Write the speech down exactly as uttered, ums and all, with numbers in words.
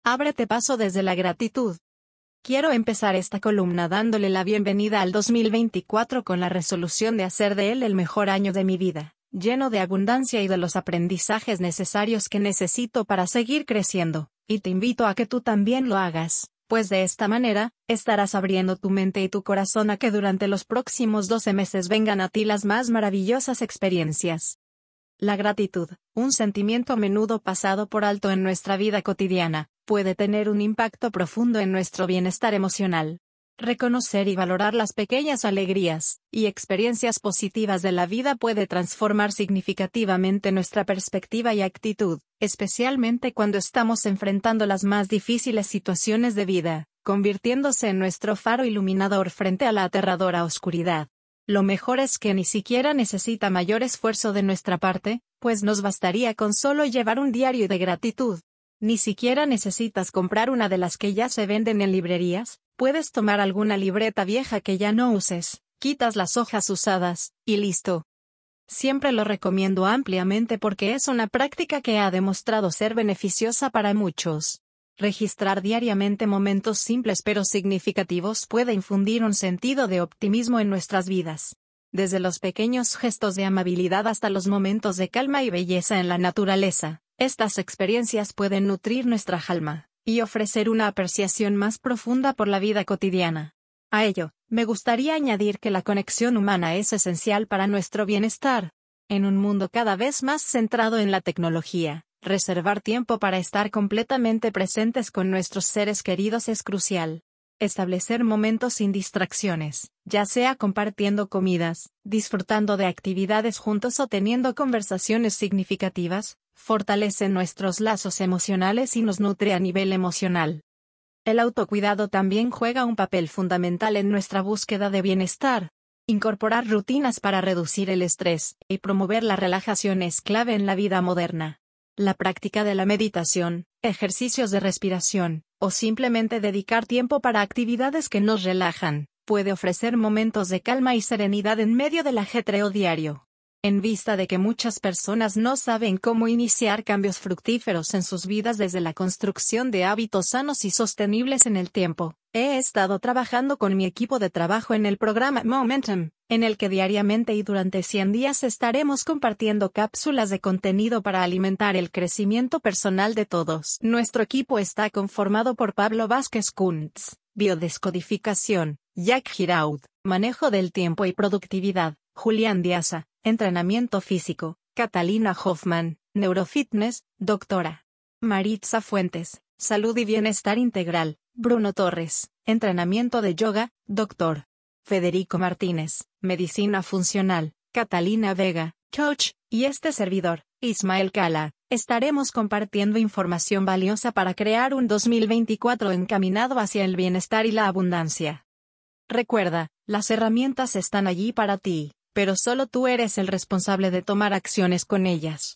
Ábrete paso desde la gratitud. Quiero empezar esta columna dándole la bienvenida al dos mil veinticuatro con la resolución de hacer de él el mejor año de mi vida, lleno de abundancia y de los aprendizajes necesarios que necesito para seguir creciendo, y te invito a que tú también lo hagas, pues de esta manera, estarás abriendo tu mente y tu corazón a que durante los próximos doce meses vengan a ti las más maravillosas experiencias. La gratitud, un sentimiento a menudo pasado por alto en nuestra vida cotidiana, puede tener un impacto profundo en nuestro bienestar emocional. Reconocer y valorar las pequeñas alegrías y experiencias positivas de la vida puede transformar significativamente nuestra perspectiva y actitud, especialmente cuando estamos enfrentando las más difíciles situaciones de vida, convirtiéndose en nuestro faro iluminador frente a la aterradora oscuridad. Lo mejor es que ni siquiera necesita mayor esfuerzo de nuestra parte, pues nos bastaría con solo llevar un diario de gratitud. Ni siquiera necesitas comprar una de las que ya se venden en librerías, puedes tomar alguna libreta vieja que ya no uses, quitas las hojas usadas, y listo. Siempre lo recomiendo ampliamente porque es una práctica que ha demostrado ser beneficiosa para muchos. Registrar diariamente momentos simples pero significativos puede infundir un sentido de optimismo en nuestras vidas. Desde los pequeños gestos de amabilidad hasta los momentos de calma y belleza en la naturaleza, estas experiencias pueden nutrir nuestra alma y ofrecer una apreciación más profunda por la vida cotidiana. A ello, me gustaría añadir que la conexión humana es esencial para nuestro bienestar. En un mundo cada vez más centrado en la tecnología, reservar tiempo para estar completamente presentes con nuestros seres queridos es crucial. Establecer momentos sin distracciones, ya sea compartiendo comidas, disfrutando de actividades juntos o teniendo conversaciones significativas, fortalece nuestros lazos emocionales y nos nutre a nivel emocional. El autocuidado también juega un papel fundamental en nuestra búsqueda de bienestar. Incorporar rutinas para reducir el estrés y promover la relajación es clave en la vida moderna. La práctica de la meditación, ejercicios de respiración, o simplemente dedicar tiempo para actividades que nos relajan, puede ofrecer momentos de calma y serenidad en medio del ajetreo diario. En vista de que muchas personas no saben cómo iniciar cambios fructíferos en sus vidas desde la construcción de hábitos sanos y sostenibles en el tiempo, he estado trabajando con mi equipo de trabajo en el programa Momentum, en el que diariamente y durante cien días estaremos compartiendo cápsulas de contenido para alimentar el crecimiento personal de todos. Nuestro equipo está conformado por Pablo Vázquez Kuntz, biodescodificación, Jack Giraud, manejo del tiempo y productividad, Julián Diaza, entrenamiento físico, Catalina Hoffman, neurofitness, doctora Maritza Fuentes, salud y bienestar integral, Bruno Torres, entrenamiento de yoga, doctor Federico Martínez, medicina funcional, Catalina Vega, coach, y este servidor, Ismael Cala, estaremos compartiendo información valiosa para crear un dos mil veinticuatro encaminado hacia el bienestar y la abundancia. Recuerda, las herramientas están allí para ti, pero solo tú eres el responsable de tomar acciones con ellas.